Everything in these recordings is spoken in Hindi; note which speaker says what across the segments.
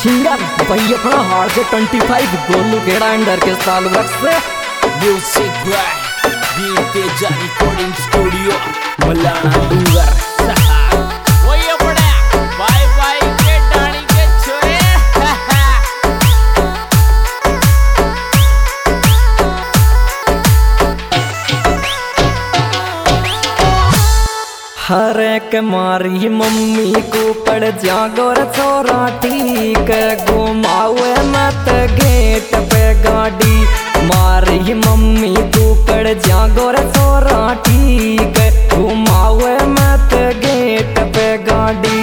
Speaker 1: सिंगर भाई अपना हार से 25 गोलू केड़ा अंडर के साल वक्त से
Speaker 2: music by Veer Teja recording studio Malana Dungar वही अपने बाय बाय के डाणी के छोरे
Speaker 1: हर एक मारी मम्मी को पड़ जागोर छोरा ठीक घुमावे मत गेट पे गाड़ी मारी मम्मी को पड़ जागोर छोरा ठीक घुमावे मत गेट पे गाड़ी।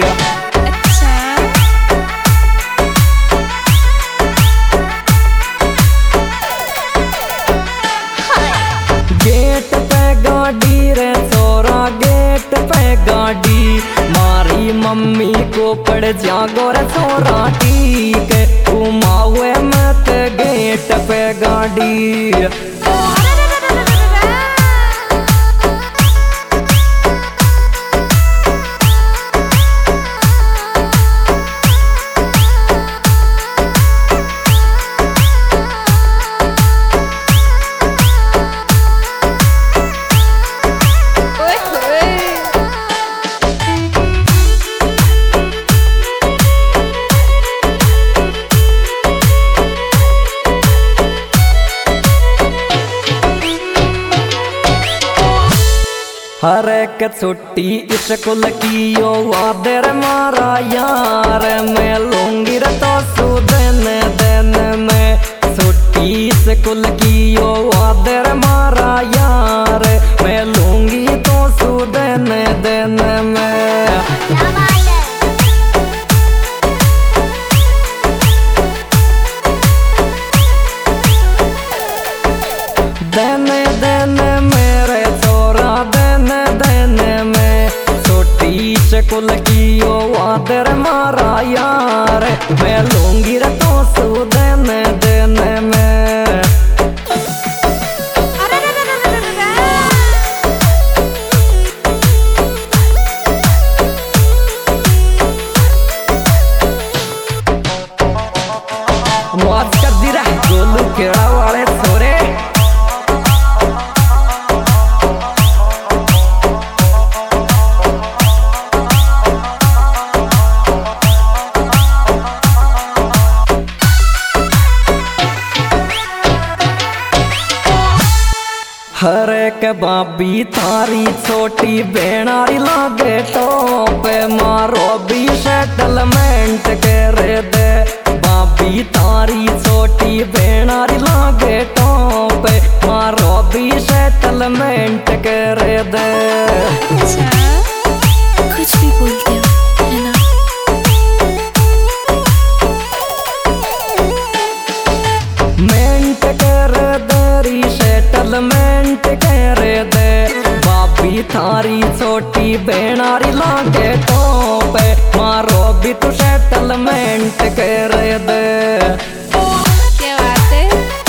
Speaker 1: गेट पे गाड़ी रे छोरा गेट पे गाड़ी मारी मम्मी को पड़ जागो रे छोरा ठीक घुमावे मत गेट पे गाड़ी। हर एक छुट्टी स्कूल की यो वादर मारा यार मैं लूंगी रे तो सुदन दिन में छुट्टी स्कूल की यो वादर मारा यार मैं लूंगी तो सुदन दिन में। दिन दिन मेरे छोरा दिन दिन में छोटी स्कूल की यो वादर मारा यार मैं लूंगी रे तो सुदन दिन में। मौज कर दी रहा गोलू केड़ा वाले छोरे हर एक बाबी थारी छोटी बेनारी लागे टॉप मारो भी सेटलमेंट कर दे बाबी थारी छोटी बेनारी लागे टॉप मारो भी सेटलमेंट कर दे।
Speaker 3: कुछ भी बोलते हो है ना।
Speaker 1: मेंट कर दे सेटलमेंट कर दे बाबी थारी छोटी बेनारी लागे टॉप मारो भी तू सेटलमेंट कर दे।
Speaker 3: क्या बात है।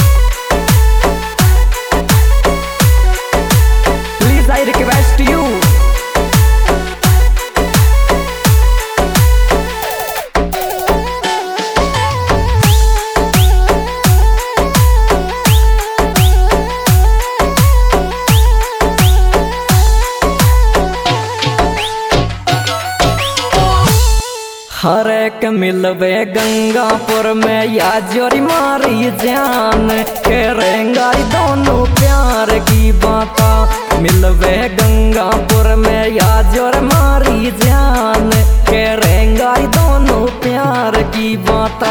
Speaker 1: प्लीज आई रिक्वेस्ट यू हर एक मिलवे गंगापुर में या जोरी मारी जान करेंगा दोनों प्यार की बाता मिलवे गंगापुर में या जोर मारी जान करेंगा दोनों प्यार की बाता।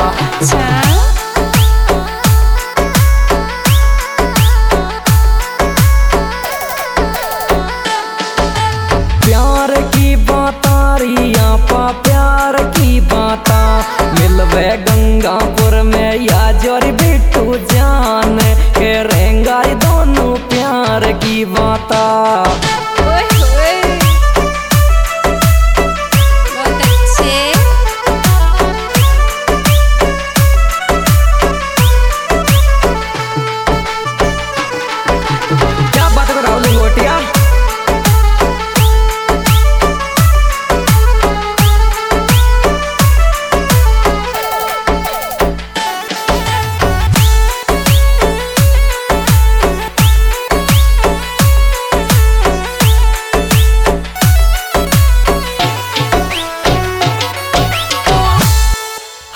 Speaker 1: प्यार की बाता रिया पा प्यार की बाता मिलवे गंगापुर में या जोरी बिट्टू जान करेंगा दोनों प्यार की बाता।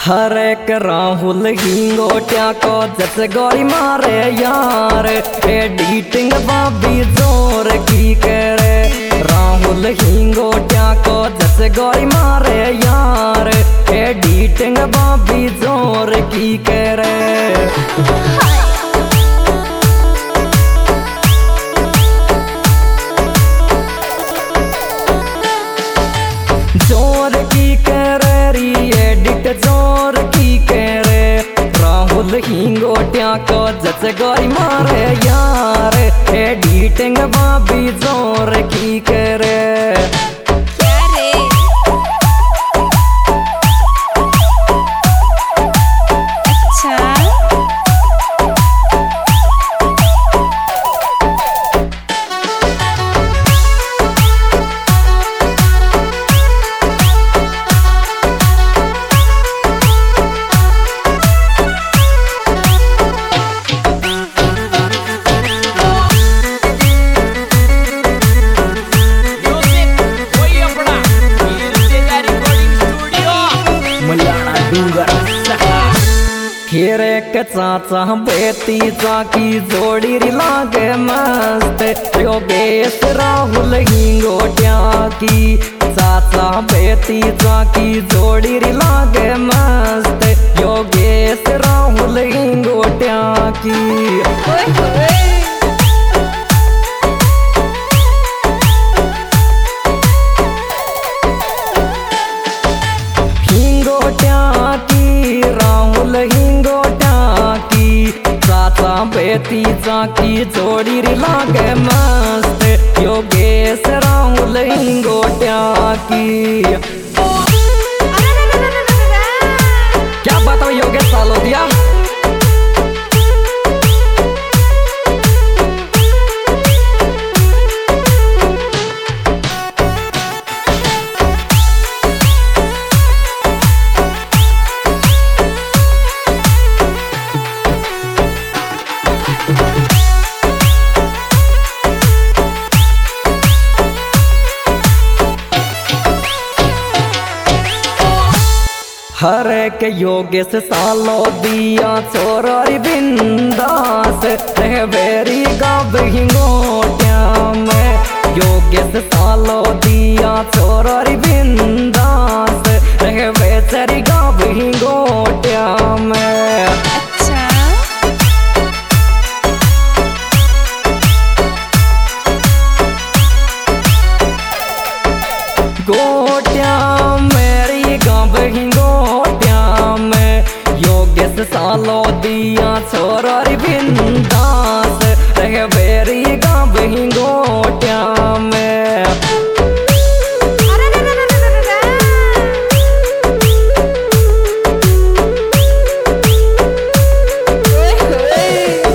Speaker 1: हर एक राहुल हिंगोटिया को जस गोरी मारे यार, एडिटिंग बाबी जोर की करे। राहुल हिंगोटिया को जस गोरी मारे यार, एडिटिंग बाबी जोर की करे। जोर की करे री एडिट जोर की करे। राहुल हिंगोटिया को जस गोरी मारे यार, एडिटिंग बाबी जोर की करे।
Speaker 3: क्या रे? अच्छा
Speaker 1: खेरे के चाचा बेटी जाकी जोड़ी री लागे मस्त। योगेश राहुल हिंगोटिया की चाचा बेटी जाकी जोड़ी री लागे मस्त। योगेश राहुल हिंगोटिया की
Speaker 3: ओए होए।
Speaker 1: हिंगोटिया की राहुल हिंगोटिया की चाचा बेटी जाकी जोड़ी री लागे मस्त। योगेश राहुल हिंगोटिया की क्या बताओ योगेश सालोदिया। हर एक योगेश सालो दिया छोरी बिंदास। बेरी गाब हिंगोटिया में योगेश सालो दिया छोरी बिंदास। बेचरी गाब हिंगोटिया में।
Speaker 3: अच्छा
Speaker 1: गोटिया मेरी गाब हिंगोटिया में योगेश सालो दिया छोरी बिंदास। बेरी गाब हिंगोटिया में।
Speaker 3: ओए होए।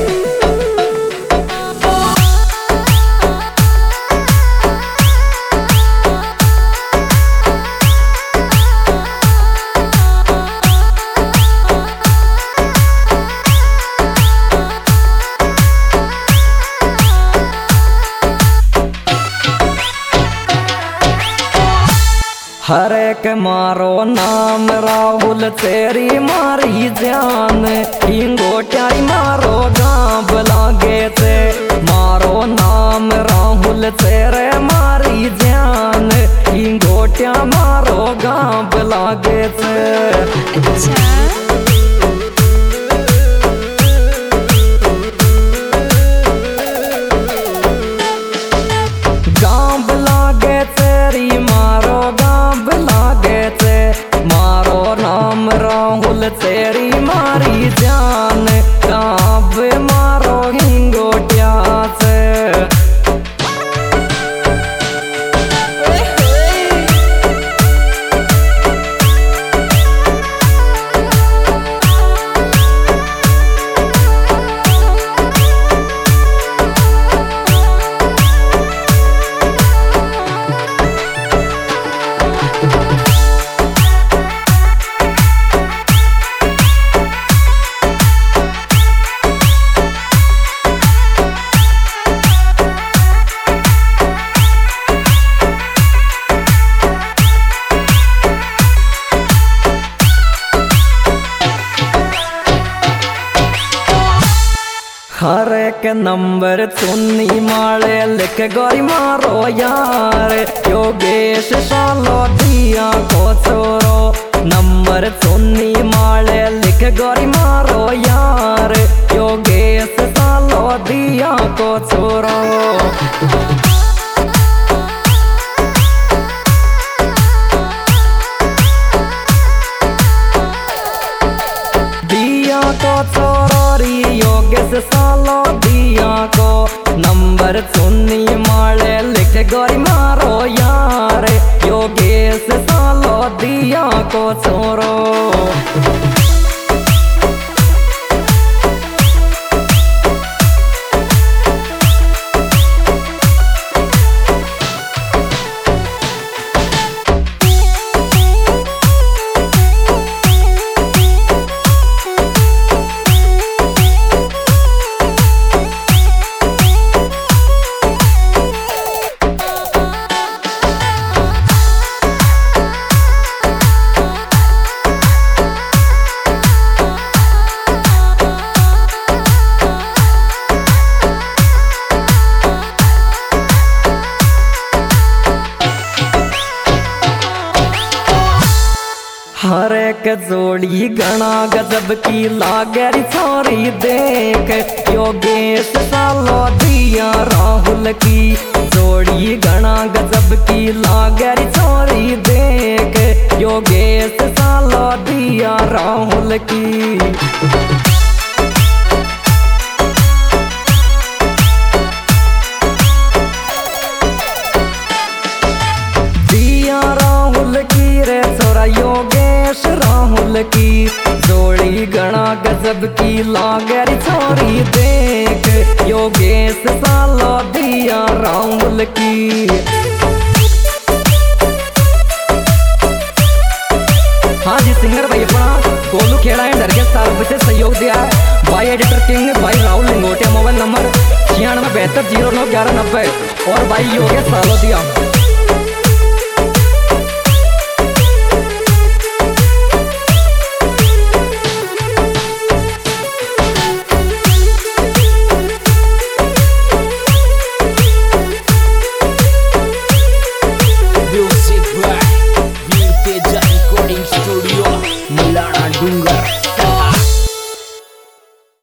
Speaker 1: हर एक मारो नाम राहुल तेरी मारी जान। हिंगोटिया मारो गाँव लागे थे। मारो नाम राहुल तेरे मारी जान। हिंगोटिया मारो गाँव लागे थे।
Speaker 3: अच्छा
Speaker 1: गाँव लागे तेरी मारो गाँव लागे थे। मारो नाम राहुल तेरी मारी जान। गाँव मारो हिंगोटिया से।
Speaker 3: ओए होए।
Speaker 1: के नंबर चुन्नी माले लिख गोरी मारो यार योगेश सालो दिया को छोरो नंबर चुन्नी माले लिख गोरी मारो यार योगेश सालो दिया को छोरो को छोरोरी योगेश सालो दिया को नंबर चुन्नी माले लिख गोरी मारो यार योगेश सालो दिया को छोरो हर एक जोड़ी गणा गजब की लागरी छोरी देख योगेश सालो दिया राहुल की जोड़ी गणा गजब की लागरी छोरी देख योगेश सालो दिया राहुल की दिया राहुल की रे छोरा योगेश राहुल की जोड़ी गणा गजब की लागरी छोरी देख योगेश सालो दिया राहुल की हाँ जी सिंगर भाई अपना गोलू खेड़ा है डर के साल से सहयोग दिया है भाई एडिटर किंग भाई राहुल लिंगोटिया मोबाइल नंबर 9672091190 और भाई योगेश सालो दिया